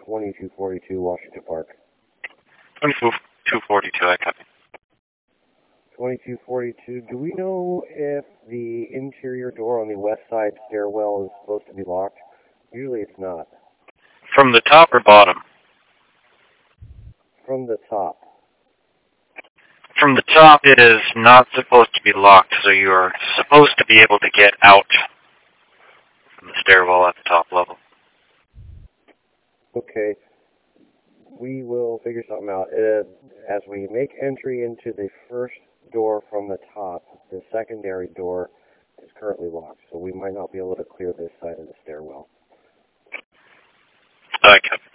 2242 Washington Park. 2242, I copy. 2242, do we know if the interior door on the west side stairwell is supposed to be locked? Usually it's not. From the top or bottom? From the top. From the top, it is not supposed to be locked, so you are supposed to be able to get out from the stairwell at the top level. Okay. We will figure something out. As we make entry into the first door from the top, the secondary door is currently locked, so we might not be able to clear this side of the stairwell. I copy.